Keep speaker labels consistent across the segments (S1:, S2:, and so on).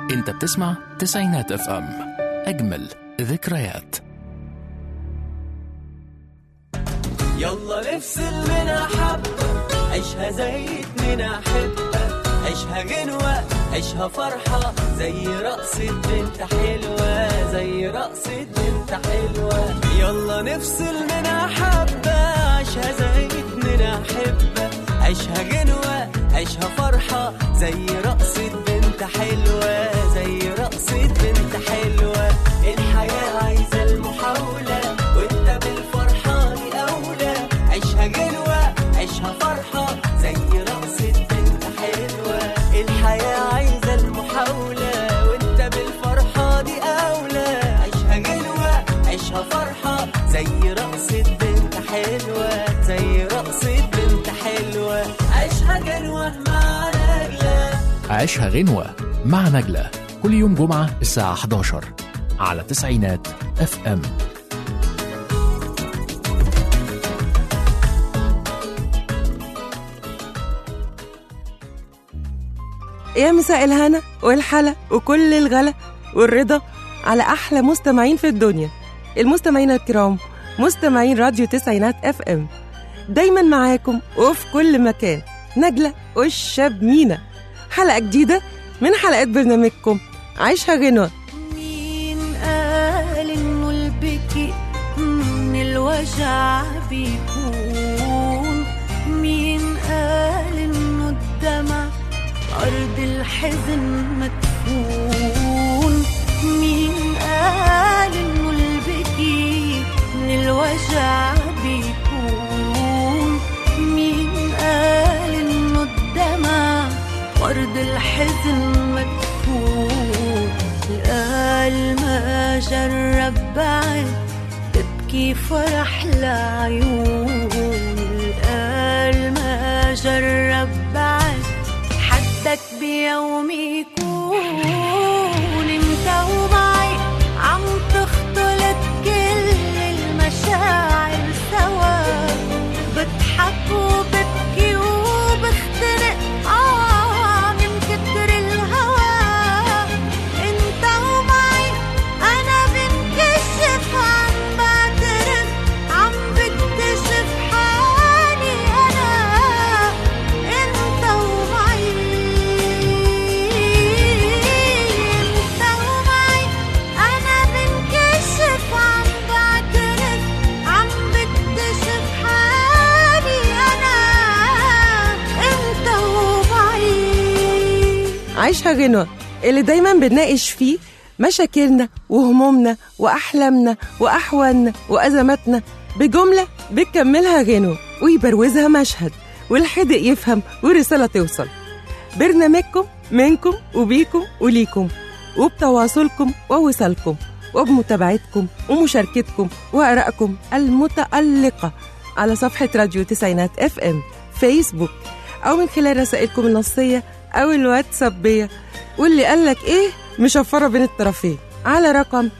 S1: انت بتسمع تسعينات اف ام، اجمل ذكريات.
S2: يلا نفصل منها حبة، عيشها زي اتنين أحبة، عيشها غنوة، عيشها فرحة، زي رقصة بنت حلوة، زي رقصة بنت حلوة. يلا نفصل منها حبة، عيشها زي اتنين أحبة، عيشها غنوة، عيشها فرحة، زي رقصة بنت حلوة، زي رقصة بنت حلوة. الحياة عايزة المحاولة، وانت بالفرحة أولى، عيشها غنوة، عيشها فرحة، زي رقصة بنت حلوة. الحياة عايزة المحاولة، وانت بالفرحة دي أولى، عيشها غنوة، عيشها فرحة، زي رقصة بنت حلوة، زي رقصة بنت حلوة. عيشها غنوة مع نجلة.
S1: عيشها غنوة مع نجلة كل يوم جمعة الساعة 11 على تسعينات اف ام.
S3: يا مساء الهنا والحلا وكل الغلا والرضا على أحلى مستمعين في الدنيا، المستمعين الكرام، مستمعين راديو تسعينات اف ام. دايما معاكم وفي كل مكان نجلة والشاب مينا، حلقة جديدة من حلقات برنامجكم عيشها غنوة.
S4: مين قال إنه البكي من الوجع بيكون؟ مين قال إنه الدمع أرض الحزن مدفون؟ مين قال إنه البكي من الوجع بيكون؟ مين قال إنه الدمع أرض الحزن مدفون؟ القال ما جرب بعد تبكي فرح لعيون، القال ما جرب بعد حدك بيوم يكون. انت ومعي عم تختلط كل المشاعر سوا، بضحك وببكي وبختنق من كتر الهوى. انت ومعي انا بنكشف، عم بعترف، عم بكتشف حالي انا. انت ومعي، انت ومعي انا بنكشف، عم بعترف، عم بكتشف حالي انا. انت ومعي.
S3: عيشها غنوة اللي دايما بنناقش فيه مشاكلنا وهمومنا وأحلامنا وأحوالنا وأزماتنا بجملة بتكملها غنوة ويبروزها مشهد، والحدق يفهم والرسالة توصل. برنامجكم منكم وبيكم وليكم، وبتواصلكم ووصالكم وبمتابعتكم ومشاركتكم وآرائكم المتألقة على صفحة راديو تسعينات اف ام فيسبوك، أو من خلال رسائلكم النصية أو الواتسابية، واللي قالك إيه مشفرة بين الطرفين على رقم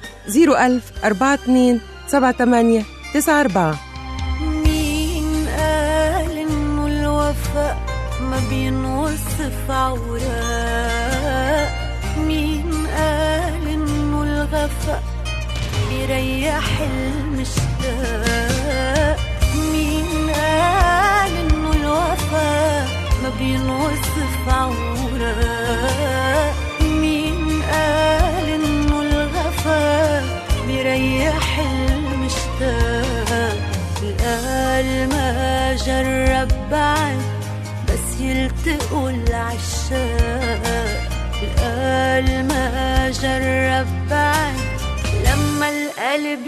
S3: 010427894.
S4: مين قال إنه الوفاء ما بينوصف عوراق؟ مين قال إنه الغفاء بيريح المشتاق؟ مين قال إنه الوفاء ما بينوصف عوراق؟ مين قال إنه الغفاء بيريح المشتاق؟ القال ما جرب بعد بس يلتقوا العشاق، القال ما جرب بعد لما القلب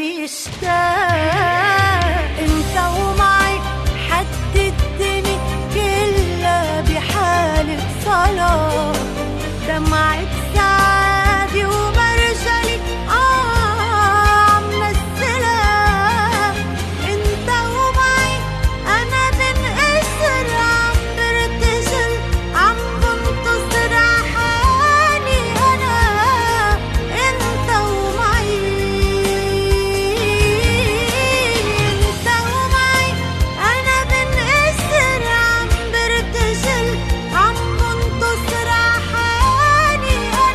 S4: يشتاق. انت ومعي حددتني كلها بحالة صلاة، دمعة سعادي ومرجلي عم نزلها. انت ومعي انا بنقصر، عم برتجل، عم بنتصر حالي انا. انت ومعي، انت ومعي انا بنقصر، عم برتجل، عم بنتصر حالي انا.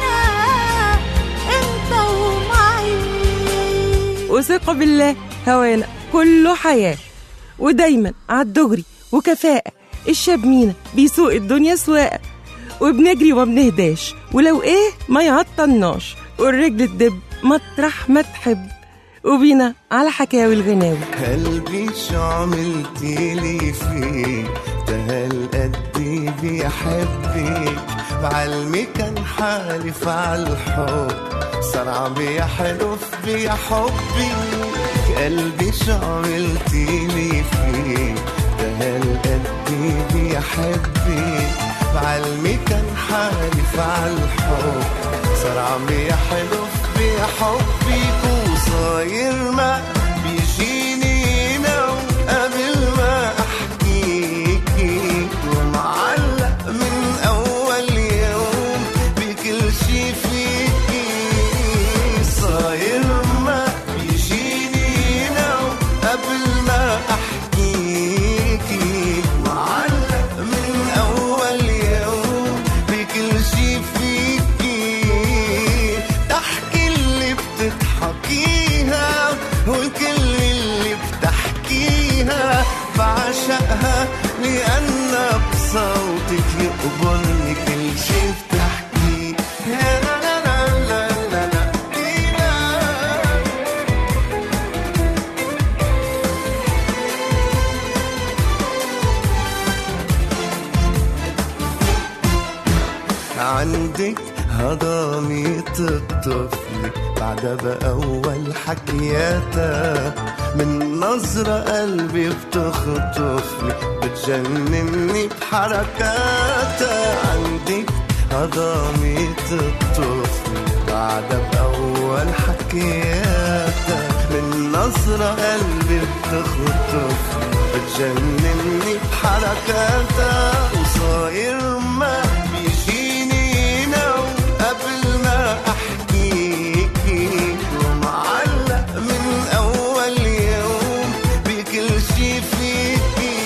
S3: وثقة بالله هوانا كله حياة، ودايما عالدغري وكفاءة. الشاب مينا بيسوق الدنيا سواقة، وبنجري وما بنهداش، ولو ايه ما يعطلناش، والرجل تدب مطرح ما تحب. وبينا على حكاوي الغناوي.
S5: قلبي شو عملتيلي فيك، ده هالقد بيحبك، بعلمي كان حالف عالحب، صار عم يحلف بحبك. قلبي شو عملتيلي فيك، ده هالقد بيحبك، بعلمي كان حالف عالحب، صار عم يحلف بحبك. وصاير ما بيجيني نوم قبل ما احكيكي، ومعلق من اول يوم بكل شي فيكي. صاير ما بيجيني نوم قبل ما احكيكي، معلق من اول يوم بكل شي فيكي. تحكي اللي بتضحكيها والكل اللي بتحكيها، بعشقها لأن بصوتك يقبرني كل شي بتحكيه. لا لا لا لا لا لا. عندك هضامية الطفل بعدها بأول حكياتها، من نظرة قلبي بتخطفلي، بتجنني بحركاتها. عندك هضامية الطفل بعدها بأول حكياتها، من نظرة قلبي بتخطفلي، بتجنني بحركاتها. وصاير ما بيجيني نوم قبل ما احكيكي، ومعلق من اول يوم بكل شي فيكي.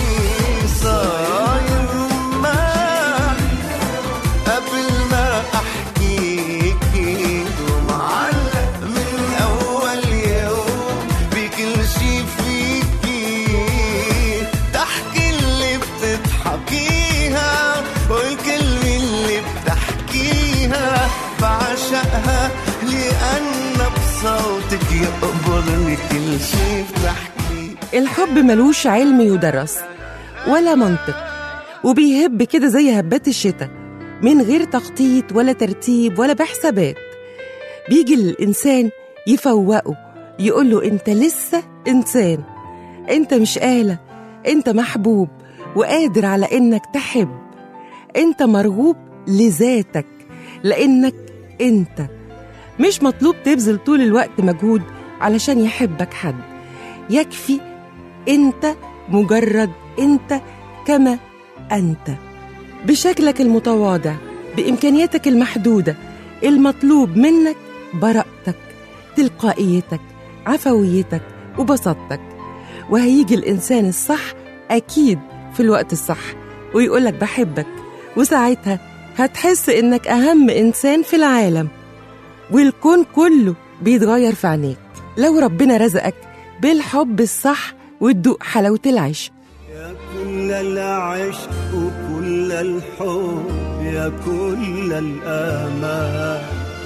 S5: صاير ما قبل ما احكيكي، ومعلق من اول يوم بكل شي فيكي. تحكي اللي بتضحكيها والكلمة اللي بتحكيها، بعشقها لأن بصوتك يقبرني كل شي بتحكيه.
S3: الحب ملوش علم يدرس ولا منطق، وبيهب كده زي هبات الشتاء، من غير تخطيط ولا ترتيب ولا بحسابات. بيجي الإنسان يفوقه، يقوله انت لسه إنسان، انت مش آلة، انت محبوب وقادر على انك تحب، انت مرغوب لذاتك لانك انت. مش مطلوب تبذل طول الوقت مجهود علشان يحبك حد، يكفي انت، مجرد انت كما انت، بشكلك المتواضع، بإمكانياتك المحدودة. المطلوب منك براءتك، تلقائيتك، عفويتك وبساطتك. وهيجي الإنسان الصح أكيد في الوقت الصح ويقولك بحبك، وساعتها هتحس إنك أهم إنسان في العالم، والكون كله بيتغير في عينيك لو ربنا رزقك بالحب الصح وتدوق حلاوة العيش.
S6: يا كل العشق وكل الحب، يا كل الآمال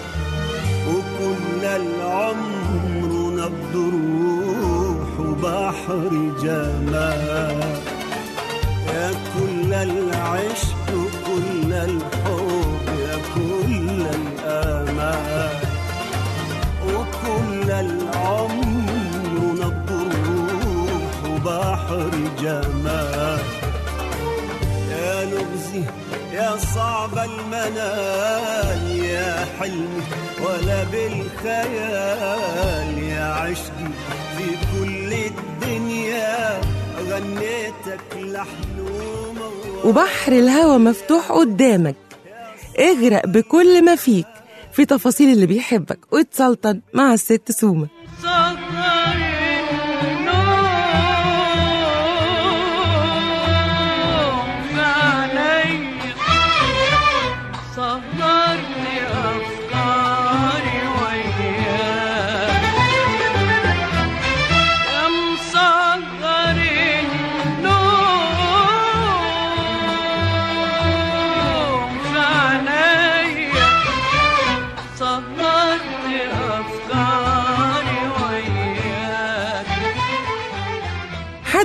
S6: وكل العمر، نبض روح وبحر جمال. يا كل العشق وكل الحب، يا كل الآمال وكل العمر، نبض روح وبحر جمال. يا لغزي يا صعب المنال، يا حلمي ولا بالخيال، يا عشقي في كل الدنيا غنيتك لحن وموال.
S3: وبحر الهوى مفتوح قدامك، اغرق بكل ما فيك في تفاصيل اللي بيحبك واتسلطن مع الست سومة.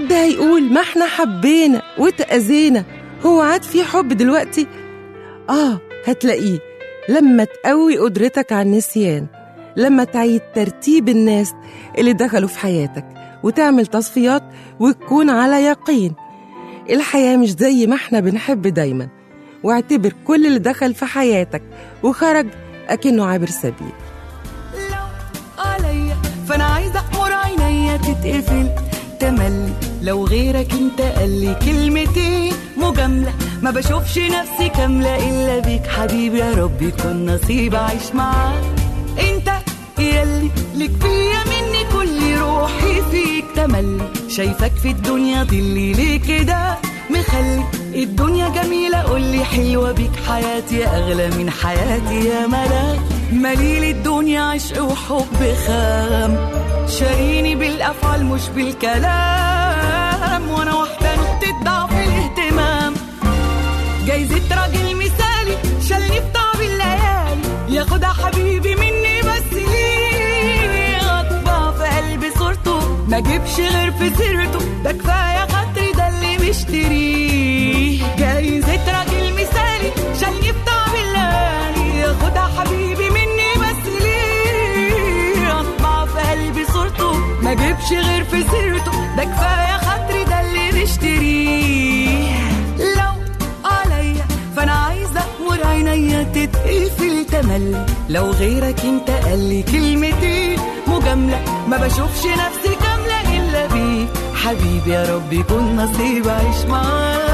S3: حد هيقول ما احنا حبينا وتأذينا، هو عاد في حب دلوقتي؟ هتلاقيه لما تقوي قدرتك على النسيان، لما تعيد ترتيب الناس اللي دخلوا في حياتك وتعمل تصفيات وتكون على يقين الحياة مش زي ما احنا بنحب دايما، واعتبر كل اللي دخل في حياتك وخرج أكنه عابر سبيل.
S2: لو عليا فانا عايزه احمر عينيا تتقفل تملي، لو غيرك انت قال لي كلمتين مجامله، ما بشوفش نفسي كامله الا بيك حبيبي، يا رب يكون نصيب اعيش معاك. انت ياللي ليك فيا مني كل روحي فيك تملي، شايفك في الدنيا ضلي ليه كده مخلي الدنيا جميلة، قولي حلوة بيك حياتي أغلى من حياتي يا ملاك، مليل الدنيا عشق وحب خام، شاريني بالأفعال مش بالكلام، وأنا واحدة نقطة ضعف الاهتمام، جايزة راجل مثالي شالني في طعم الليالي، ياخدها حبيبي مني بس ليه أطبع في قلبي صورته، ما جيبش غير في سيرته، ده كفاية خاطري ده اللي مشتريه، جايزة راجل مثالي شالني بطعم الليالي، ياخدها حبيبي مني بس ليه أطبع في قلبي صورته، ما جيبش غير في سيرته، ده كفاية خاطري ده اللي مشتريه. لو عليا فأنا عايزة أحمر عينيا تتقفل تملي، لو غيرك انت قال لي كلمتين مجاملة، ما بشوفش نفسي كاملة إلا بيك حبيبي، يا رب يكون نصيب أعيش معاك.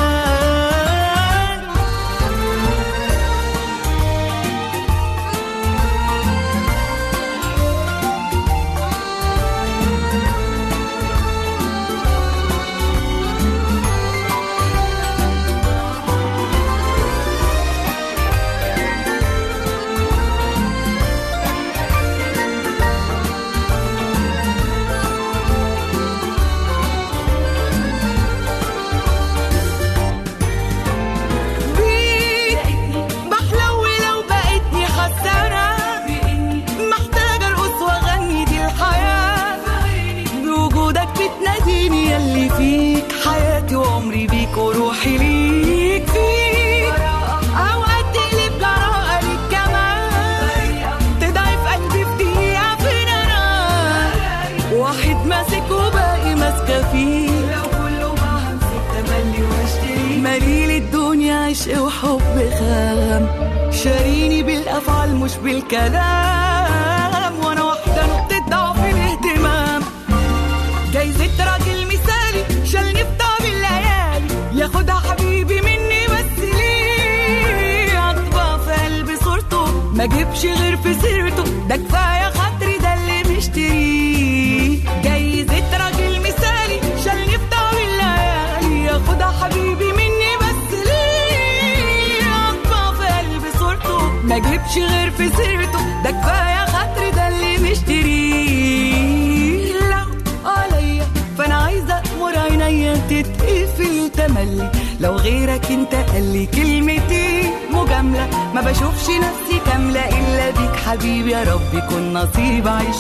S2: وروحي ليك فيك اوقات تقلب جراءة ليك كمان، تضعف قلبي في دقيقة في نار، واحد ماسك وباقي ماسكة فيه، لو كله ما همسك تملي واشتري، مليل الدنيا عشق وحب خام، شاريني بالأفعال مش بالكلام، وانا واحدة نقطة ضعف الاهتمام، جايزة راجل مثالي شالني بطعم الليالي، ياخدها حبيبي مني بس ليه أطبع في قلبي صورته، ما جيبش غير في سيرته، ده كفاية خاطري ده اللي مشتريه، جايزة راجل مثالي شالني بطعم الليالي، ياخدها حبيبي مني بس ليه أطبع في قلبي صورته، ما جيبش غير في سيرته، ده كفاية خاطري ده اللي مشتريه. لو عليا فأنا عايزة أحمر عينيا تتقفل تملي، لو غيرك انت قال لي كلمتين مجاملة، ما بشوفش نفسي كاملة إلا بيك حبيبي، يا رب يكون نصيب أعيش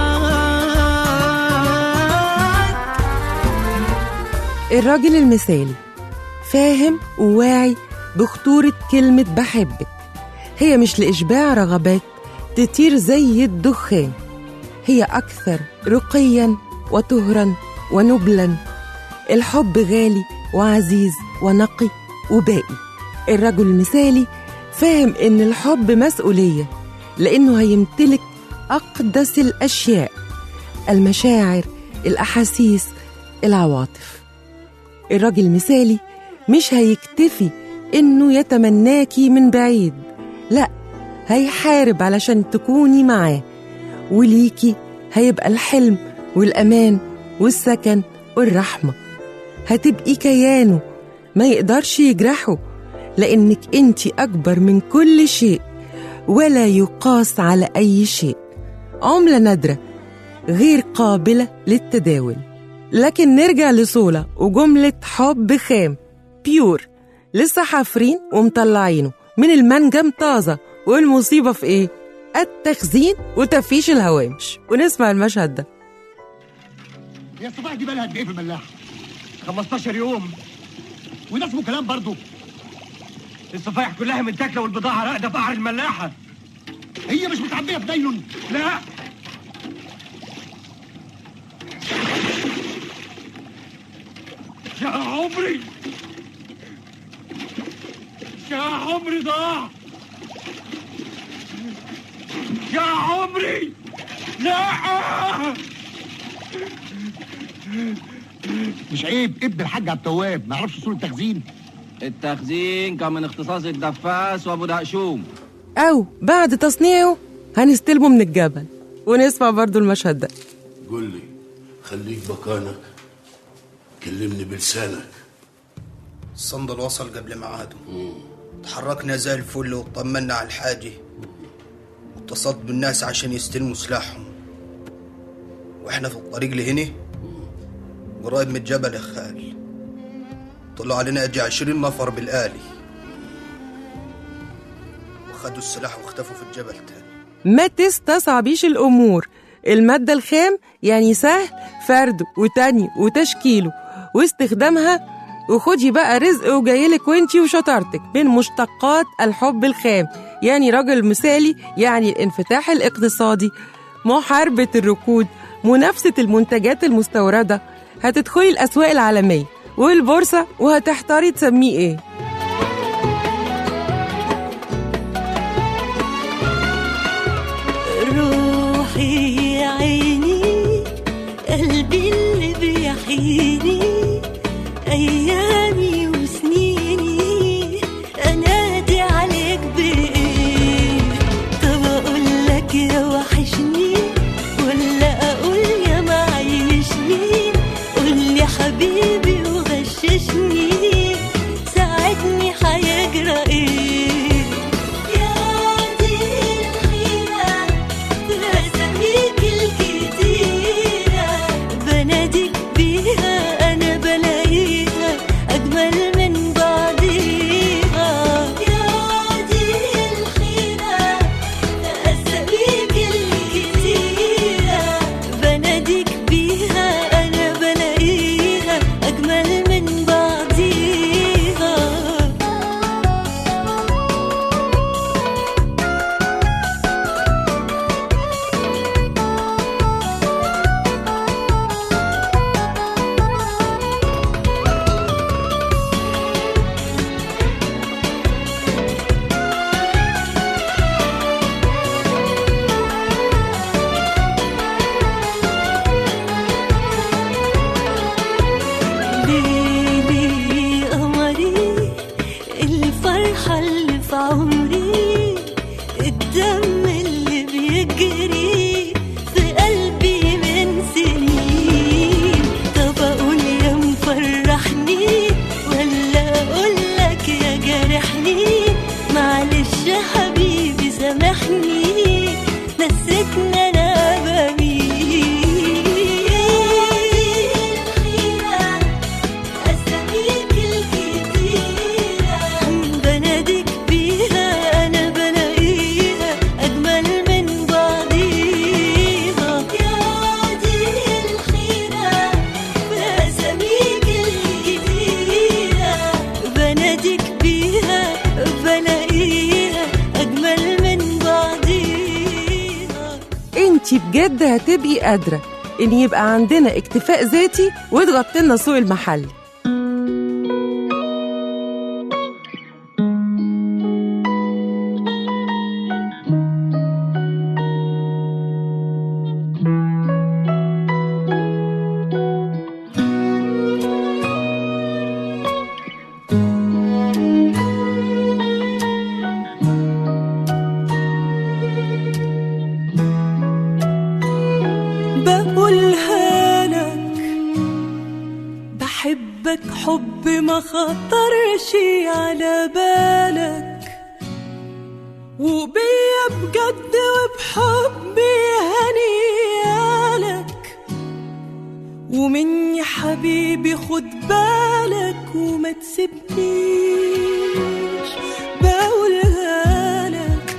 S2: معاك.
S3: الراجل المثالي فاهم وواعي بخطورة كلمة بحبك، هي مش لإشباع رغبات تطير زي الدخان، هي أكثر رقياً وطهراً ونبلاً، الحب غالي وعزيز ونقي وباقي. الرجل المثالي فاهم إن الحب مسؤولية، لأنه هيمتلك أقدس الأشياء، المشاعر، الأحاسيس، العواطف. الرجل المثالي مش هيكتفي إنه يتمناكي من بعيد، لأ، هيحارب علشان تكوني معاه، وليكي هيبقى الحلم والأمان والسكن والرحمة، هتبقي كيانه ما يقدرش يجرحه، لأنك انتي أكبر من كل شيء ولا يقاس على أي شيء، عملة نادرة غير قابلة للتداول. لكن نرجع لصولة وجملة حب خام بيور، لسه حافرين ومطلعينه من المنجم طازة، والمصيبة في ايه؟ التخزين وتفيش الهوامش. ونسمع المشهد ده.
S7: يا صباح دي بالها قد ايه في الملاحه؟ 15 يوم. وده اسمه كلام برضه؟ الصفايح كلها متاكله والبضاعه راقده في قعر الملاحه. هي مش متعبيه في نايلون؟ لا. يا عمري، يا عمري ضاع، يا عمري. لا، مش عيب ابن الحاج عبد التواب ما يعرفش اصول التخزين؟
S8: التخزين كان من اختصاص الدفاس وابو دهشوم.
S3: أو بعد تصنيعه هنستلمه من الجبل ونسمع برضو المشهد ده.
S9: قول لي، خليك مكانك، كلمني بلسانك.
S10: الصندل وصل قبل ميعاده. تحركنا زي الفل وطمنا على الحاجة واتصلت بالناس عشان يستلموا سلاحهم، واحنا في الطريق لهنا قريب من الجبل يا خال طلعوا علينا اجي 20 نفر بالآلي وخدوا السلاح واختفوا في الجبل تاني.
S3: ما تستصعبيش الأمور، المادة الخام يعني سهل فرده وتاني وتشكيله واستخدامها، وخدي بقى رزق وجايلك وانتي وشطارتك من مشتقات الحب الخام، يعني راجل مثالي، يعني الانفتاح الاقتصادي، محاربة الركود، منافسة المنتجات المستوردة. هتدخلي الأسواق العالمية والبورصة وهتحتاري تسميه ايه.
S4: روحي يا عيني قلبي اللي بيحييني أيامي وسنيني أنادي عليك بإيه؟ طب أقول لك يا وحشني ولا أقول يا معيشني؟ قول لي حبيبي وغششني ساعدني هيجرى إيه؟ يا دي الحيرة بأساميك الكتيرة بناديك بيها أنا بلاقيها أجمل من بعضيها. يا دي الحيرة بأساميك الكتيرة بناديك بيها أنا بلاقيها أجمل من بعضيها. ليلي قمري الفرحة اللي في عمري الدم اللي بيجري في قلبي من سنين. طب أقول يا مفرحني ولا أقول لك يا جارحني؟ معلش يا حبيبي سامحني نسيتني أنا بمين. أساميك الكتيرة بناديك بيها أنا بلاقيها أجمل من بعضيها. يا دي الحيرة بأساميك الكتيرة بناديك بيها بلاقيها أجمل من بعضيها.
S3: انتي بجد هتبقي قادرة ان يبقى عندنا اكتفاء ذاتي وتغطي لنا سوق المحل.
S2: بقولها لك بحبك حب ما خطرش على بالك، وبيا بجد وبحبي هنيالك، ومني حبيبي خد بالك وما تسيبنيش. بقولها لك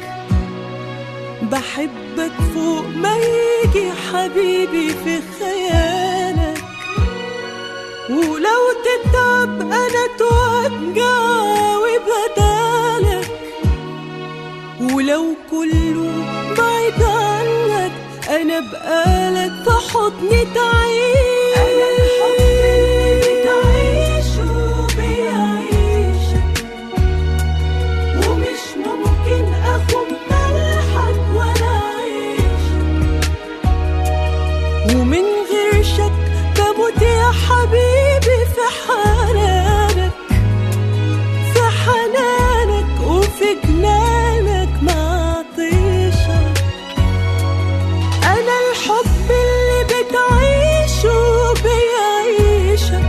S2: بحبك فوق ما يجي حبيبي في خيالك، ولو
S4: اتعب انا اتوجع وبدالك، ولو كله بعيد عنك انا بقالك في حضني تعيش. انا الحب اللي بتعيشه بيعيشك، ومش ممكن اخون ملحك ولا اعيش، ومن غير شك بموت يا حبيبي في حنانك، في حنانك وفي جنانك مع طيشك. أنا الحب اللي بتعيشه بيعيشك،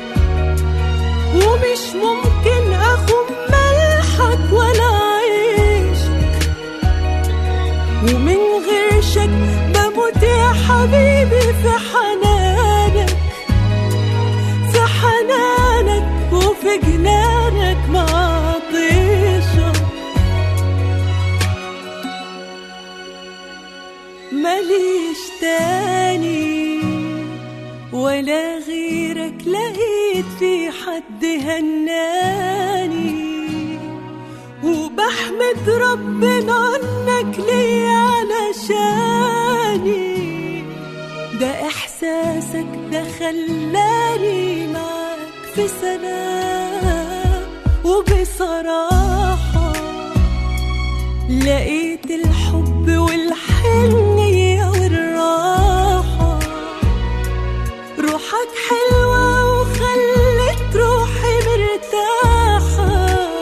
S4: ومش ممكن أخون ملحك ولا أعيشك، ومن غير شك بموت يا حبيبي في حنانك، في حنانك وفي جنانك مع طيشك. ماليش تاني ولا غيرك لقيت في حد هناني، وبحمد ربنا عنك ليه علشاني، ده إحساسك ده خلاني معاك في سلام. وبصراحة لقيت الحب والحنية والراحة، روحك حلوة وخلت روحي مرتاحة،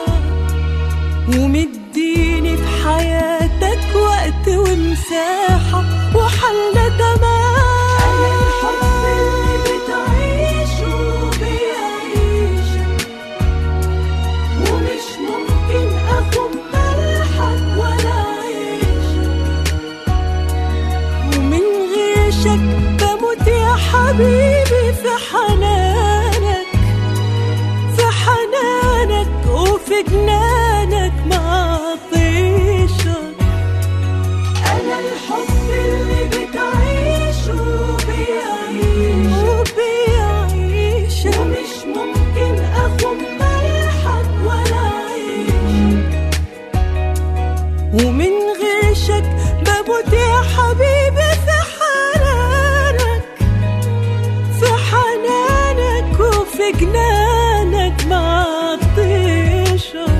S4: ومديني في حياتك وقت ومساحة وحلنا تمام. أنا الحب اللي بتعيشه بيعيشك، ومش ممكن أخون ملحك ولا أعيشك، ومن غير شك بموت يا حبيبي في حنانك، في حنانك وفي جنانك مع طيشك. أنا الحب اللي بتعيشه بيعيشك، ومش ممكن أخون ملحك ولا أعيشك، ومن غير شك بموت يا حبيبي في حنانك، في حنانك وفي جنانك مع طيشك.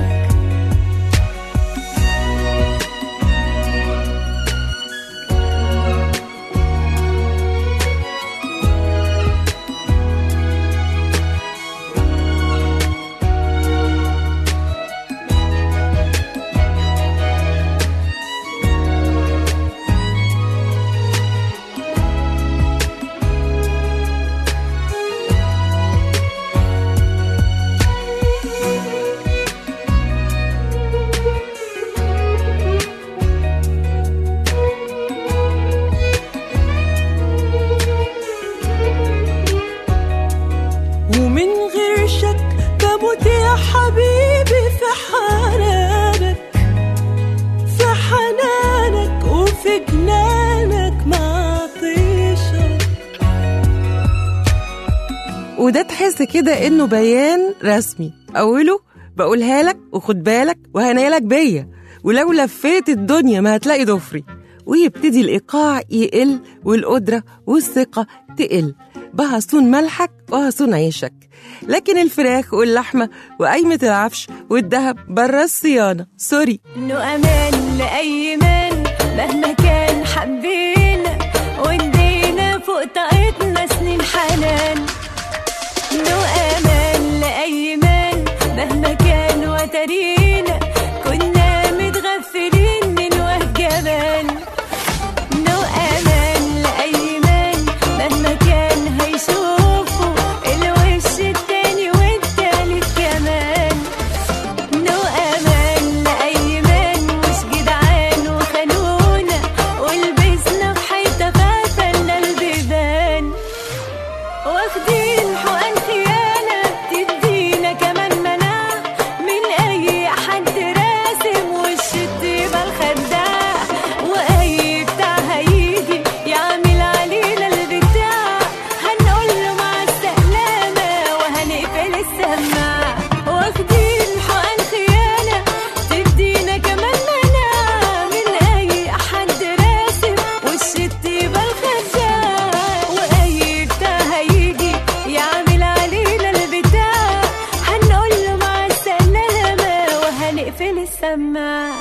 S4: ومن غير شك بموت يا حبيبي في حنانك، في حنانك وفي جنانك مع طيشك.
S3: وده تحس كده إنه بيان رسمي، أوله بقولها لك وخد بالك وهنالك بيا، ولو لفيت الدنيا ما هتلاقي ضفري، ويبتدي الإيقاع يقل والقدرة والثقة تقل، بهصون ملحك وهصون عيشك. لكن الفراخ واللحمة وقايمة العفش والذهب برا الصيانة، سوري.
S4: إنه أمان لأيمان مهما كان حبينا ودينا فوق طاقتنا سنين حنان. إنه أمان لأيمان مهما كان وترينا كنا متغفلين من وجه جمال. إنه أمان لأيمان مهما كان هيشوفوا الوش التاني والتالت كمان. إنه أمان لأيمان مش جدعان وخانونا السماعة.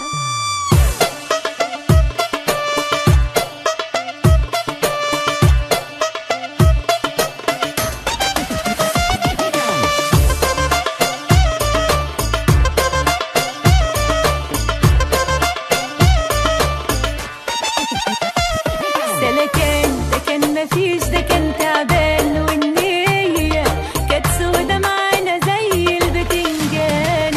S4: سلكان ده كان مفيش، ده كان تعبان، والنية كانت سودا معانا زي البتنجان.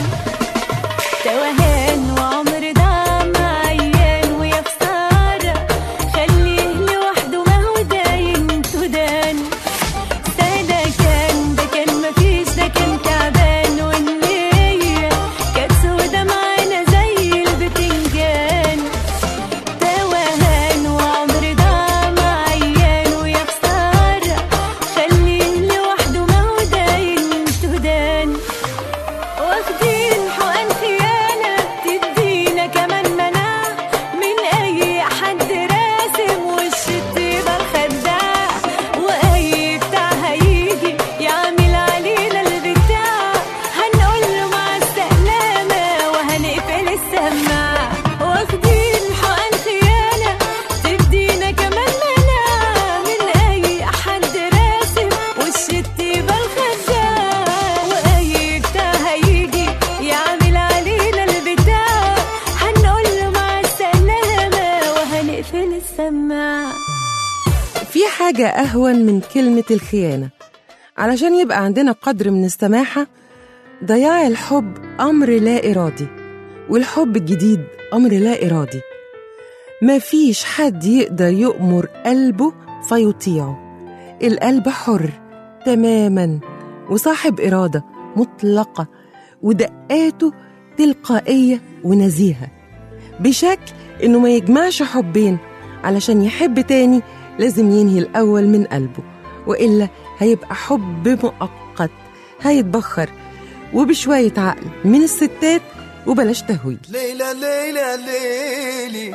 S4: توهان وعمر ضاع مع عيان، ويا خسارة خليه لوحده ما هو داين تدان. سلكان ده كان مفيش، ده كان تعبان، والنية كانت سودا معانا زي البتنجان. توهان وعمر ضاع مع عيان، ويا خسارة خليه لوحده ما هو داين تدان. واخدين حقن خيانة تدينا كمان مناع من أي حد راسم وش الطيبة الخداع. وأي بتاع هيجي يعمل علينا البتاع، هنقوله مع السلامة وهنقفل السماعة. واخدين حقن خيانة تدينا كمان مناع من أي حد راسم وش الطيبة الخداع. وأي بتاع هيجي يعمل علينا البتاع، هنقوله مع السلامة وهنقفل السماعة.
S3: في حاجة أهون من كلمة الخيانة. علشان يبقى عندنا قدر من السماحة، ضياع الحب أمر لا إرادي، والحب الجديد أمر لا إرادي. مفيش حد يقدر يؤمر قلبه فيطيعه. القلب حر تماما وصاحب إرادة مطلقة، ودقاته تلقائية ونزيهة، بشكل إنه ما يجمعش حبين. علشان يحب تاني لازم ينهي الأول من قلبه، وإلا هيبقى حب مؤقت هيتبخر وبشوية عقل من الستات وبلاش تهويل.
S5: ليلى ليلى ليلي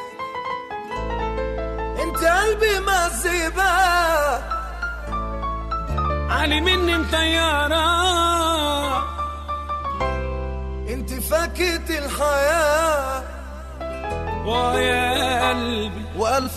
S5: انت قلبي معذبة،
S2: علي مني مطيارة،
S5: انت فاكهة الحياة،
S2: ويا قلبي
S5: وألف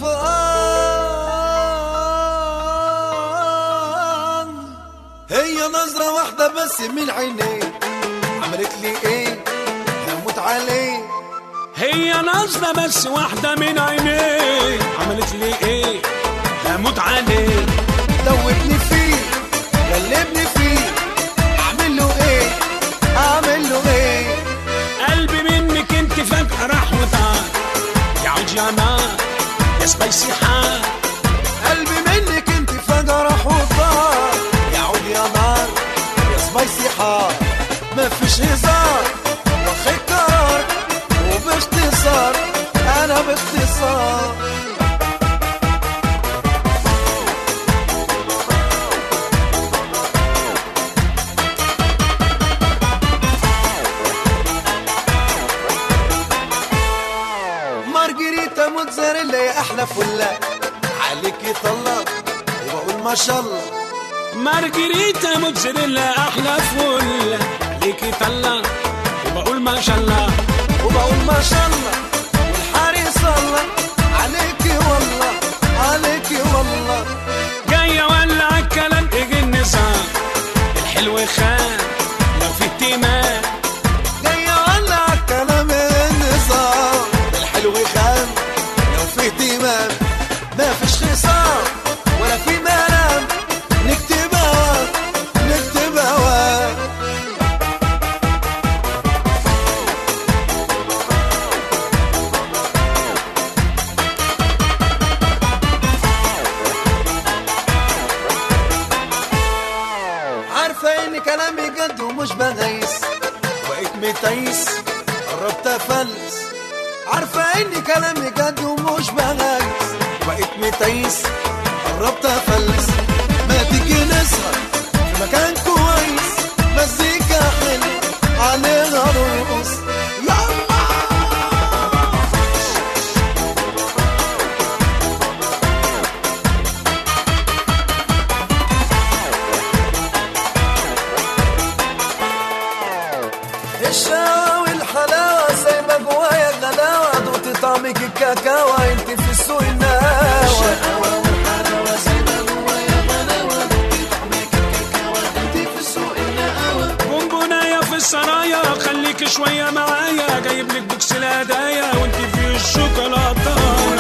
S5: هي نظرة واحدة بس من عينيك عملت لي ايه هموت عليه.
S2: هي نظرة بس واحدة من عينيه عملت لي ايه هموت عليه.
S5: دوبني فيه غلبني فيه، اعمل له ايه اعمل له ايه.
S2: قلبي منك انت فجأة راح وطار، يا عود يا نار يا سبايسي حار.
S5: قلبي منك انت فجأة راح وطار، يا عود يا نار يا سبايسي حار. مفيش هزار واخد قرار، وباختصار انا باختصار. مارجريتا موتزاريلا يا احلى فله، عليكي طلق وبقول ما شاء الله.
S2: مارجريتا موتزاريلا احلى فل، عليكي طلع وبقول ما شاء الله
S5: وبقول ما شاء الله. والحارس الله عليكي والله عليكي والله.
S2: جاية ولا الكلام اجي النظام الحلو خان لو في اهتمام.
S5: جاية ولا الكلام النظام الحلو خان لو في اهتمام. ما فيش خصام ولا في ملام، نكتبها نكتبها. عارفة ان كلامي جد ومش بغيس، بقيت متيس قربت افلس. عارفة ان كلامي جد ومش بغيس، بقيت متيس قربت افلس. ما تيجي نسهر في مكان كويس، مزيكا حلوة عليها نرقص يلا. الشقاوة والحلاوة سايبة
S11: الهدايا وانت في الشوكولاتة.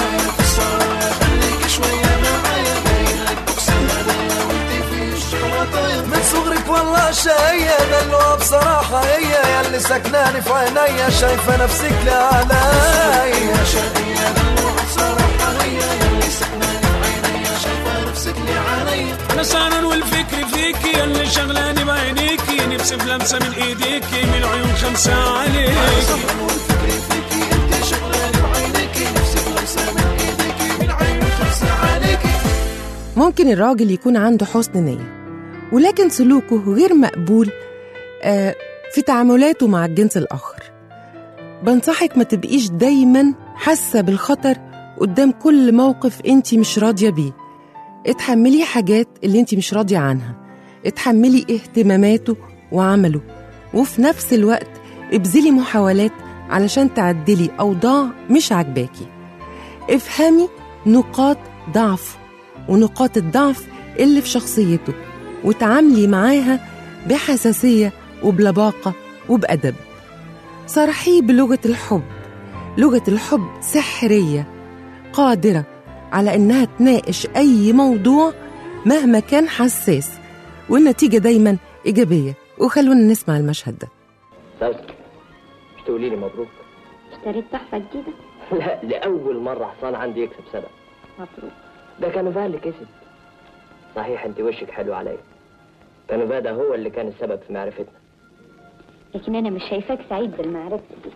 S5: خليك شوية معايا باينك بوكس الهدايا وانت في الشوكولاتة. من صغرك والله شقية دلوها بصراحة هي ياللي سكناني في عينيا شايفة نفسك لعليا. شقية دلوها بصراحة هي ياللي سكناني في عينيا شايفة نفسك لعليا.
S11: انا سهران والفكر فيكي اللي شغلاني بعينيكي نفسي في لمسة من ايديكي من عيون خمسة عليكي.
S5: انا سهران والفكر فيكي انت شغلاني بعينيكي نفسي في لمسة من ايديكي من عيون خمسة عليكي.
S3: ممكن الراجل يكون عنده حسن نية ولكن سلوكه غير مقبول في تعاملاته مع الجنس الآخر. بنصحك ما تبقيش دايما حاسة بالخطر قدام كل موقف انتي مش راضية بيه. اتحملي حاجات اللي انتي مش راضية عنها، اتحملي اهتماماته وعمله، وفي نفس الوقت ابذلي محاولات علشان تعدلي أوضاع مش عجباكي. افهمي نقاط ضعفه ونقاط الضعف اللي في شخصيته وتعاملي معاها بحساسية وبلباقة وبأدب. صرحيه بلغة الحب. لغة الحب سحرية قادرة على إنها تناقش أي موضوع مهما كان حساس، والنتيجة دايما إيجابية. وخلونا نسمع المشهد ده.
S12: سوسن، مش تقولي لي مبروك؟
S13: اشتريت تحفة جديدة؟
S12: لا، لأول مرة حصان عندي يكسب سبق.
S13: مبروك.
S12: ده كانوفا اللي كسب. صحيح انت وشك حلو عليا. كانوفا ده هو اللي كان السبب في معرفتنا.
S13: لكن أنا مش شايفاك سعيد بالمعرفة دي.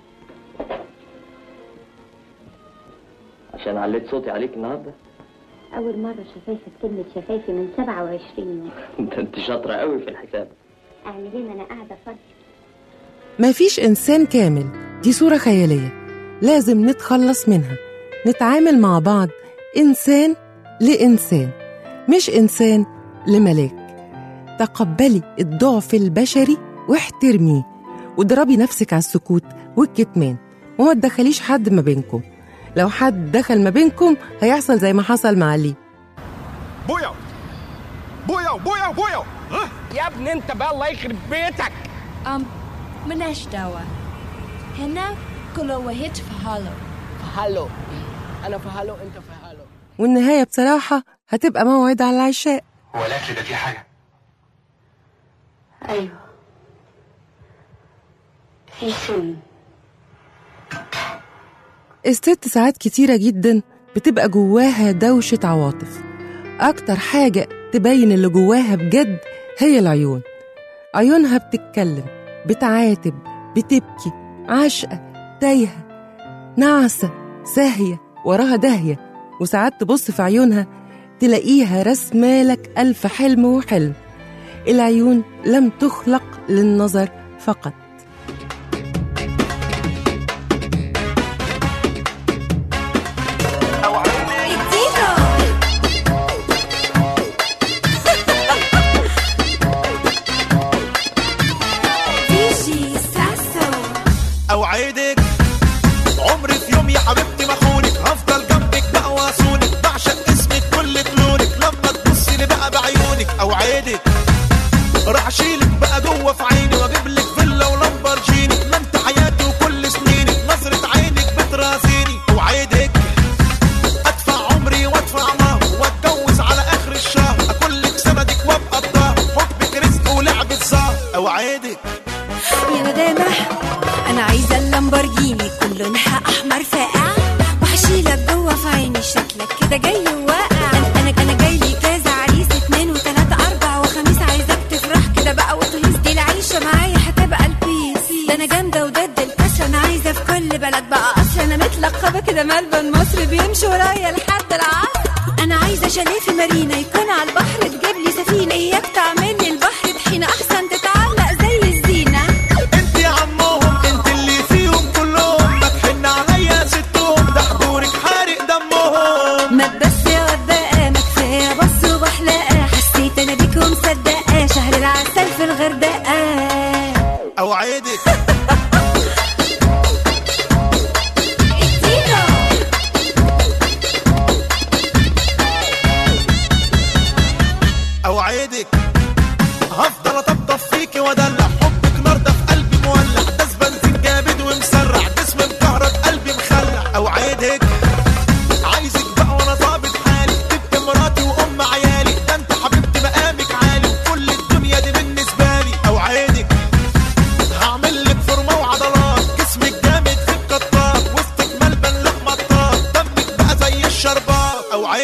S12: عشان عليت صوتي عليك النهارده؟
S13: أول مرة شفايفك تملت شفايفي من 27 يوم.
S12: ده انت شاطرة قوي في الحساب.
S13: أعمل إيه ما أنا قاعدة فاضية؟
S3: مفيش إنسان كامل، دي صورة خيالية لازم نتخلص منها. نتعامل مع بعض إنسان لإنسان مش إنسان لملاك. تقبلي الضعف البشري واحترميه، واضربي نفسك على السكوت والكتمان، وما تدخليش حد ما بينكم. لو حد دخل ما بينكم هيحصل زي ما حصل مع لي.
S14: بويا بويا بويا بويا. يا ابني انت بقى الله يخرب بيتك.
S15: ملناش دعوة، هنا كله وهيت فهالو.
S14: فهالو انا فهالو انت فهالو.
S3: والنهاية بصراحة هتبقى موعد على العشاء.
S14: هو الاكل ده فيه حاجة؟
S13: أيوه في سن.
S3: الست ساعات كتيرة جدا بتبقى جواها دوشة عواطف. أكتر حاجة تبين اللي جواها بجد هي العيون. عيونها بتتكلم، بتعاتب، بتبكي، عاشقة، تايهة، نعسة، ساهية، وراها داهية. وساعات تبص في عيونها تلاقيها رسمالك ألف حلم وحلم. العيون لم تخلق للنظر فقط.
S16: اوعدك عمري في يوم يا حبيبتي ما خونك، هفضل جنبك بقى واصونك، بعشق اسمك كل كلونك، لما تبصي لي بقى بعيونك. اوعدك راح اشيلك بقى جوه في عيني، واجيب لك فيلا ولامبرجيني، ما انت حياتي وكل سنيني، نظرة عينك بتراسيني. اوعدك ادفع عمري وادفع مهر، واتجوز على اخر الشهر، اكل لك سندك وابقى الظهر، حبك رزق ولعبة زهر. اوعدك
S15: يا ندامة أنا عايزة اللامبورجيني كل لونها أحمر فاقع، وهشيلك جوه في عيني شكلك كده جاي وواقع. أنا جاي لي كذا عريس 2 و3 4 و5، عايزك تفرح كده بقى وتهز دي العيشة معايا هتبقى البيس. ده أنا جامدة وضد الكسر، أنا عايزة في كل بلد بقى أصل، أنا متلقبة كده ملبن مصر بيمشي ورايا لحد العصر. أنا عايزة شاليه في مارينا يكون على البحر، تجيب لي سفينة إياك تعمل لي البحر طحينة، أحسن تتعلق زي الزينة.
S16: انت يا عمهم انت اللي فيهم كلهم، ما تحن عليا ستهم، ده حضورك حارق دمهم.
S15: ما تبس يا وداقة ما كفاية بص وبحلقة، حسيت أنا بيك ومصدقة شهر العسل في الغردقة.
S16: أوعدك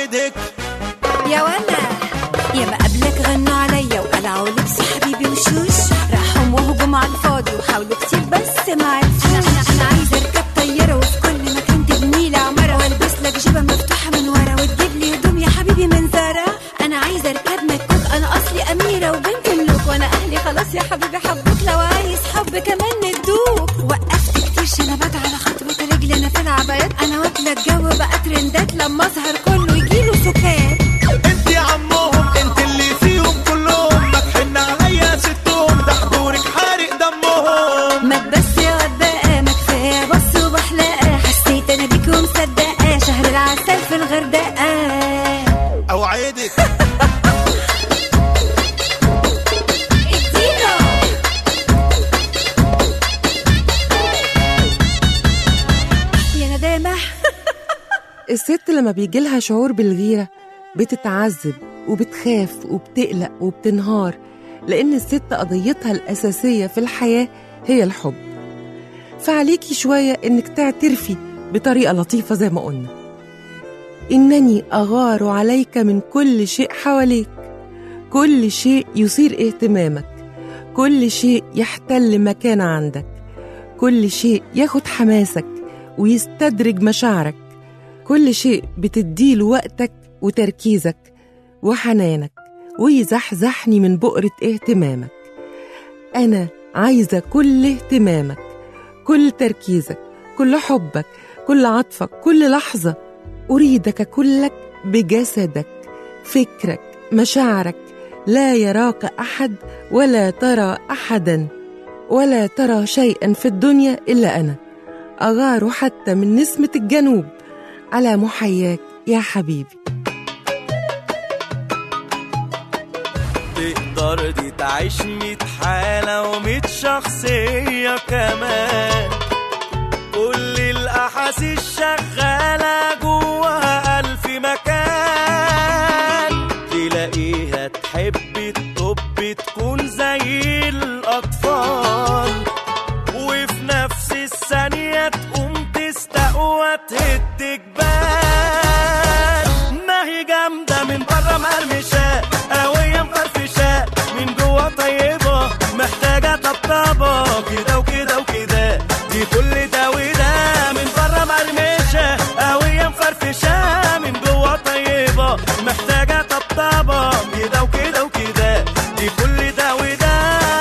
S16: اوعدك
S15: يا وانا يا ما قبلك غنوا عليا وقلعوا لبس حبيبي وشوش راحوا وهجموا على الفاضي وحاولوا كتير بس ما عرفوش. انا عايزه اركب طياره وفي كل مكان تبني لي عماره والبس لك جيبه مفتوحه من ورا وتجيب لي هدوم يا حبيبي من زارا. انا عايزه اركب مكوك انا اصلي اميره وبنت ملوك وانا اهلي خلاص يا حبيبي حبوك لو عايز حب كمان ندوك. وقفت كتير شنبات على خطوه رجلي انا في العبايات انا واكله الجو بقى ترندات لما اظهر كله يجيله سكات.
S16: انت عمهم انت اللي فيهم كلهم ما تحن عليا ستهم ده حضورك حارق دمهم.
S15: ما تبس يا واد بقى ما كفايه بص وبحلقه حسيت انا بيك ومصدقه شهر العسل في الغردقه.
S16: اوعدك
S15: يا ندامه.
S3: الست لما بيجيلها شعور بالغيرة بتتعذب وبتخاف وبتقلق وبتنهار لأن الست قضيتها الأساسية في الحياة هي الحب. فعليكي شوية إنك تعترفي بطريقة لطيفة زي ما قلنا. إنني أغار عليك من كل شيء حواليك، كل شيء يثير اهتمامك، كل شيء يحتل مكان عندك، كل شيء ياخد حماسك ويستدرج مشاعرك، كل شيء بتديله وقتك وتركيزك وحنانك ويزحزحني من بؤرة اهتمامك. أنا عايزة كل اهتمامك، كل تركيزك، كل حبك، كل عطفك، كل لحظة. أريدك كلك بجسدك، فكرك، مشاعرك. لا يراك أحد ولا ترى أحدا ولا ترى شيئا في الدنيا إلا أنا. أغار حتى من نسمة الجنوب على محياك يا حبيبي.
S16: تقدر دي تعيش 100 حالة و100 شخصية كمان، كل الأحاسيس شغالة جواها 1000 مكان. تلاقيها تحب الطب تكون زي الأطفال وفي نفس الثانية تقوم تستقوى تهد جبال. ما هي جامدة من بره مرمشة قوية مفرفشة من جوا طيبة محتاجة طبطبة كده وكده وكده. دي كل ده وده من بره مرمشة قوية مفرفشة من جوا طيبة محتاجة طبطبة كده وكده وكده. دي كل ده وده.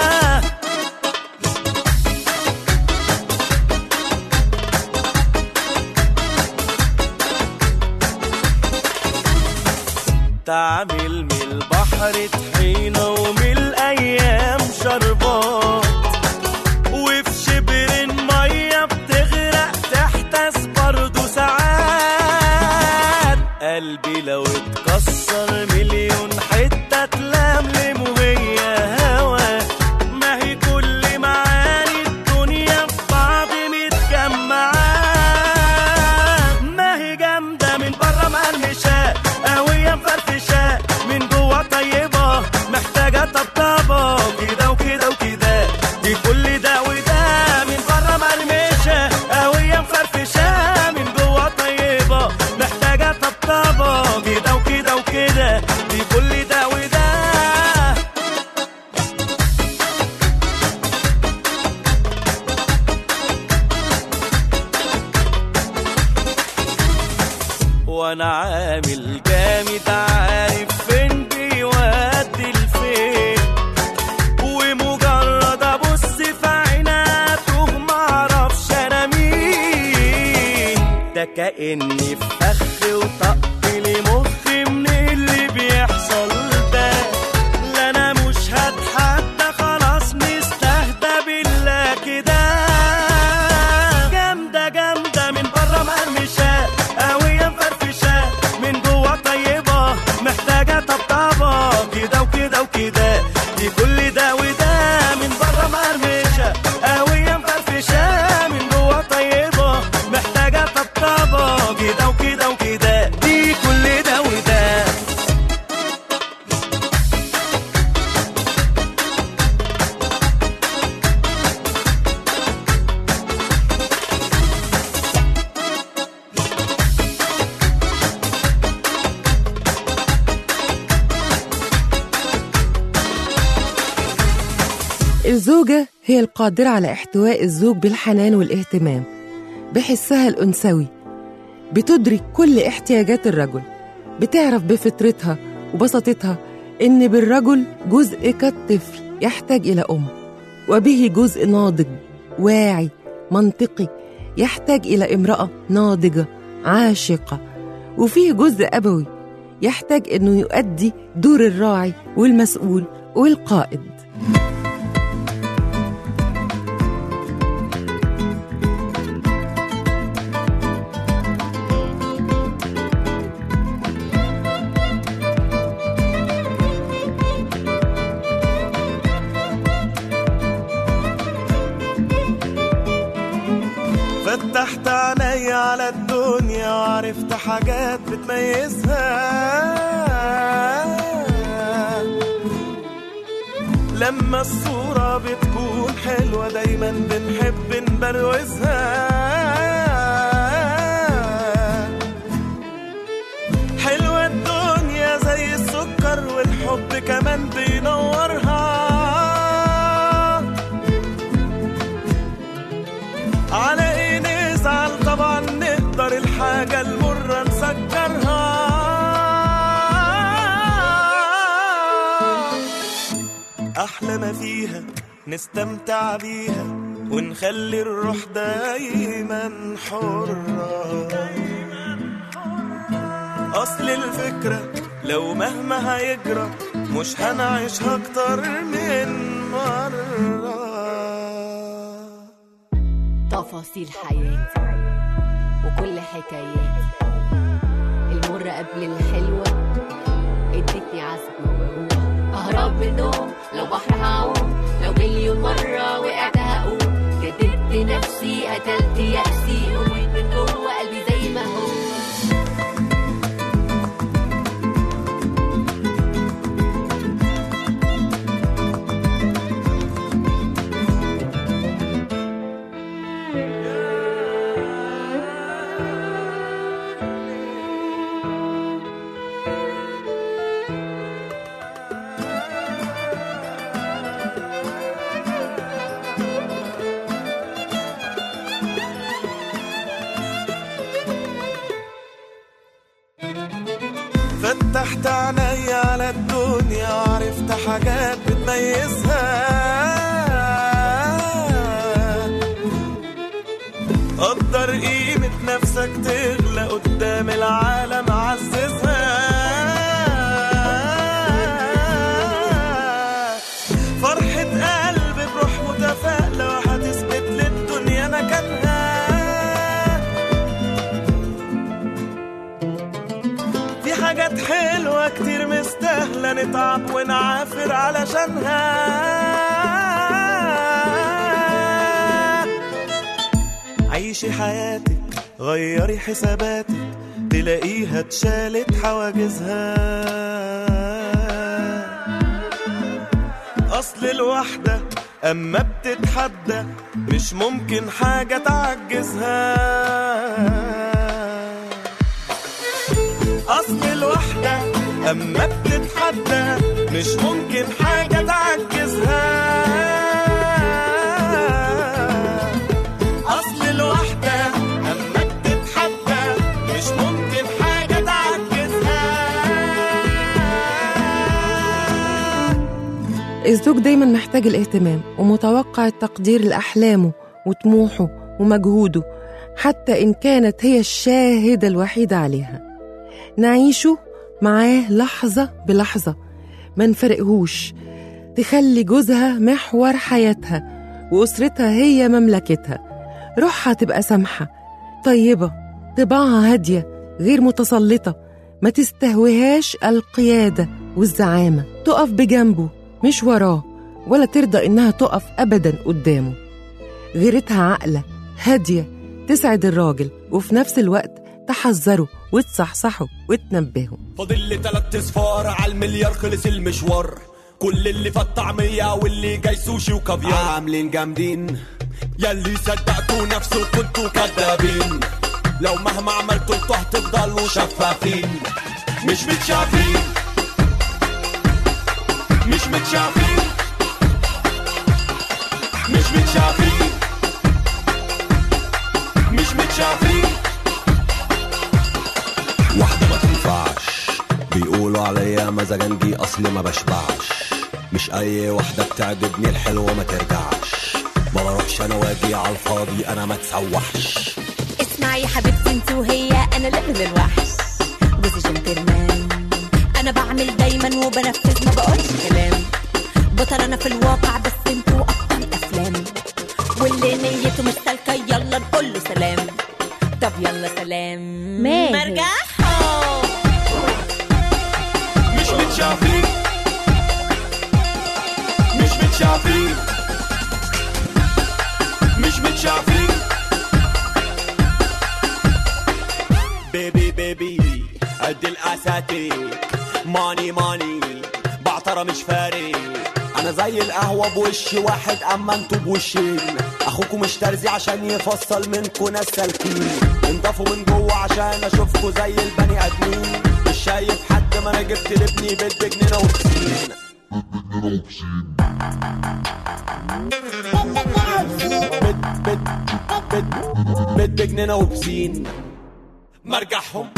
S16: تعمل من البحر طحينة ومن الأيام شربات وفي شبر مية بتغرق تحتس برضو ساعات. قلبي لو اتكسر مليون حتة تلملم وهي هوا. ما هي كل معاني الدنيا في بعض متجمعات. ما هي جامدة من بره مرمشة قوية مفرفشة من جوا طيبة محتاجة طبطبة كده وكده وكده. دي كل ده وده من بره مرمشة قوية مفرفشة من جوا طيبة محتاجة طبطبة كده وكده وكده. دي كل ده وده. وانا عامل جامد عارف فين بيودي الفين ومجرد ابص في عيناته معرفش انا مين. ده كأني في فخ وطقلي مخي من اللي بيحصل ده. لا انا مش هتحدى خلاص مستهدى بالله كده. جامدة جامدة من بره مرمشة قوية مفرفشة من جوا طيبة محتاجة طبطبة كده وكده وكده. دي كل ده وده من بره مرمشة قوية مفرفشة من جوا طيبة محتاجة طبطبة كده وكده وكده. دي كل ده وده.
S3: الزوجة هي القادرة على احتواء الزوج بالحنان والاهتمام بحسها الأنثوي، بتدرك كل احتياجات الرجل، بتعرف بفطرتها وبساطتها إن بالرجل جزء كالطفل يحتاج إلى أم، وبه جزء ناضج واعي منطقي يحتاج إلى امرأة ناضجة عاشقة، وفيه جزء أبوي يحتاج إنه يؤدي دور الراعي والمسؤول والقائد.
S16: فتحت عيني على الدنيا وعرفت حاجات بتميزها، لما الصورة بتكون حلوة دايما بنحب نبروزها، حلوة الدنيا زي السكر والحب كمان بينورها، على ايه نزعل طبعا نقدر الحاجة المرة نسكرها، أحلى ما فيها نستمتع بيها ونخلي الروح دايما حرة، أصل الفكرة لو مهما هيجرى مش هنعيشها أكتر من مرة.
S17: تفاصيل حياتي وكل حكاياتي المرة قبل الحلوة ادتني عزم وروح، اهرب من النوم لو بحر هعوم، لو مليون مرة وقعت هقوم، جددت نفسي قتلت يأسي، قويت من جوه قلبي زي ما هو.
S16: فتحت عيني على الدنيا وعرفت حاجات بتميزها، قدر قيمة نفسك تغلى قدام العالم عززها، فرحة قلب بروح متفائلة وهتثبت للدنيا مكانها، حاجات حلوة كتير مستاهلة نتعب ونعافر علشانها، عيشي حياتك غيري حساباتك تلاقيها اتشالت حواجزها، أصل الوحدة أما بتتحدى مش ممكن حاجة تعجزها، أصل الوحدة أما بتتحدى مش ممكن حاجة تعجزها، أصل الوحدة أما بتتحدى مش ممكن حاجة تعجزها.
S3: الزوج دايما محتاج الاهتمام ومتوقع التقدير لأحلامه وطموحه ومجهوده، حتى إن كانت هي الشاهدة الوحيدة عليها. نعيشه معاه لحظة بلحظة، ما نفرقهوش، تخلي جوزها محور حياتها وأسرتها هي مملكتها، روحها تبقى سمحة طيبة، طباعها هادية غير متسلطة، ما تستهويهاش القيادة والزعامة، تقف بجنبه مش وراه، ولا ترضى إنها تقف أبدا قدامه، غيرتها عقلة هادية تسعد الراجل وفي نفس الوقت تحذره وتصحصحه وتنبهه.
S18: فاضل لي 3 صفار على المليار، خلص المشوار، كل اللي فات طعمية واللي جاي سوشي وكافيار، عاملين جامدين ياللي صدقتوا نفسه كنتوا كدابين، لو مهما عملتوا انتوا هتفضلوا شفافين، مش متشافين مش متشافين متشافين مش متشافين. واحدة ما تنفعش بيقولوا عليا مزاجنجي اصلي ما بشبعش. مش اي واحدة بتعجبني الحلوة ما ترجعش. ما بروحش انا واجي على الفاضي انا ما تسوحش.
S15: اسمعي يا حبيبتي انت وهي انا ليفل الوحش. جوزي جنتلمان انا بعمل دايما وبنفذ ما بقولش كلام. بطل انا في الواقع بس انتوا ابطال افلام. واللي نيته مش سالكه يلا نقول له سلام. طب يلا سلام مرجعهم.
S18: مش متشافين مش متشافين مش متشافين. بيبي بيبي قد الاساتيك. ماني ماني بعترى مش فارق. انا زي القهوة بوش واحد اما انتوا بوشين. اخوكوا مش ترزي عشان يفصل منكوا ناس سالكين. انضافوا من جوه عشان اشوفكوا زي البني ادمين. مش شايف حد ما انا جبت لابني بيت بجنينة وبسين. بيت بجنينة وبسين مرجعهم.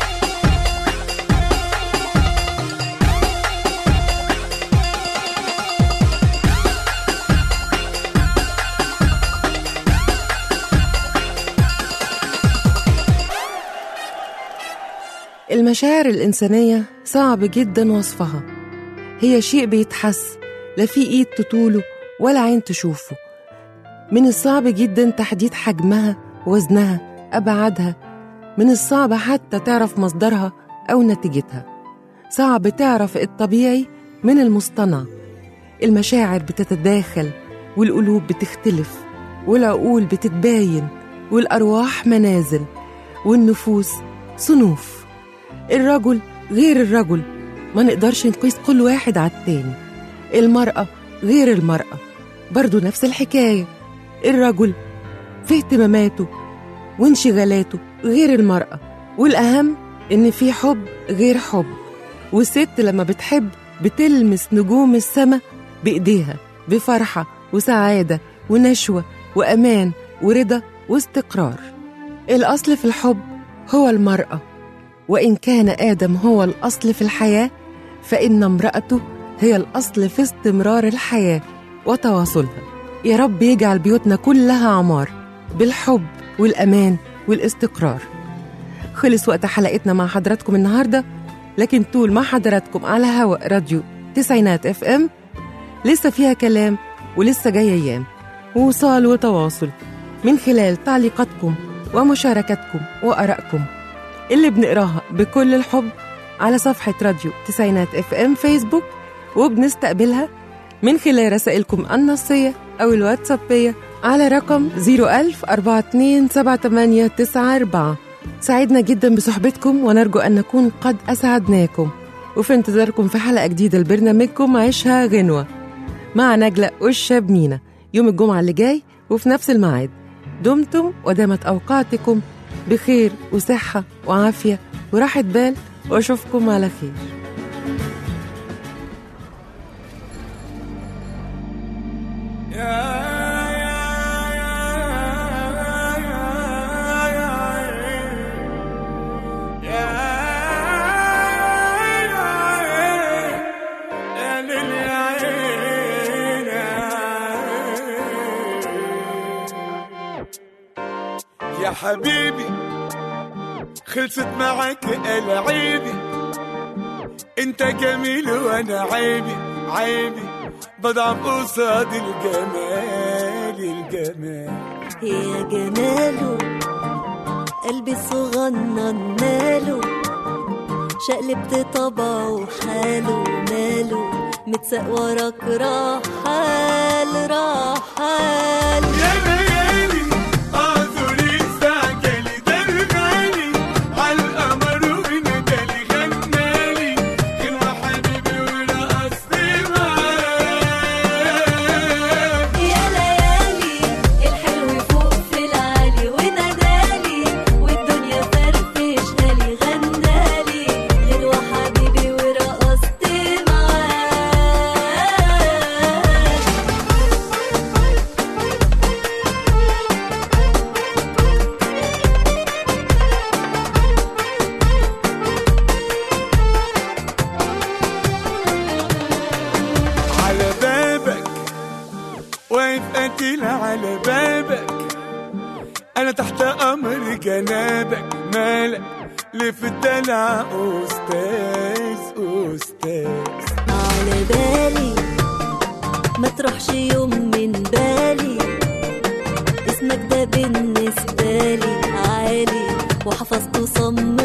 S3: المشاعر الإنسانية صعب جدا وصفها. هي شيء بيتحس لا في إيد تطوله ولا عين تشوفه. من الصعب جدا تحديد حجمها وزنها أبعادها. من الصعب حتى تعرف مصدرها أو نتيجتها. صعب تعرف الطبيعي من المصطنع. المشاعر بتتداخل والقلوب بتختلف والعقول بتتباين والأرواح منازل والنفوس صنوف. الرجل غير الرجل، ما نقدرش نقيس كل واحد على التاني. المرأة غير المرأة، برضو نفس الحكاية. الرجل في اهتماماته وانشغالاته غير المرأة. والأهم إن في حب غير حب. والست لما بتحب بتلمس نجوم السما بإيديها بفرحة وسعادة ونشوة وأمان ورضا واستقرار. الأصل في الحب هو المرأة. وإن كان آدم هو الأصل في الحياة فإن امرأته هي الأصل في استمرار الحياة وتواصلها. يا رب يجعل بيوتنا كلها عمار بالحب والأمان والاستقرار. خلص وقت حلقتنا مع حضراتكم النهاردة، لكن طول ما حضراتكم على هواء راديو تسعينات FM لسه فيها كلام ولسه جاي أيام ووصال وتواصل من خلال تعليقاتكم ومشاركاتكم وآرائكم اللي بنقراها بكل الحب على صفحة راديو تسعينات FM فيسبوك، وبنستقبلها من خلال رسائلكم النصية أو الواتسابية على رقم 010427894. سعدنا جدا بصحبتكم ونرجو أن نكون قد أسعدناكم، وفي انتظاركم في حلقة جديدة لبرنامجكم عيشها غنوة مع نجلة والشاب مينا يوم الجمعة اللي جاي وفي نفس الميعاد. دمتم ودامت أوقاتكم بخير وصحة وعافية وراحة بال، وأشوفكم على خير.
S19: يا حبيبي خلصت معك العيبي. انت جميل وانا عيبي عيبي بضعف قصاد الجمال الجمال.
S4: يا جماله قلبي صغنن ماله شقلبت طبعه حاله ماله متساق وراك رحال رحال.
S19: يا ليالي اعذري استعجلي درغالي عالقمر وندالي غنالي كلمة حبيبي ورقصتي معاك.
S4: يا ليالي الحلو فوق في العالي ونادالي والدنيا فرفشتالي غنالي غنوة حبيبي ورقصت معاك.
S19: جنابك مالك لف الدلع أستاذ
S4: على بالي ما تروحش يوم من بالي، اسمك ده بالنسبة لي عالي وحفظته صم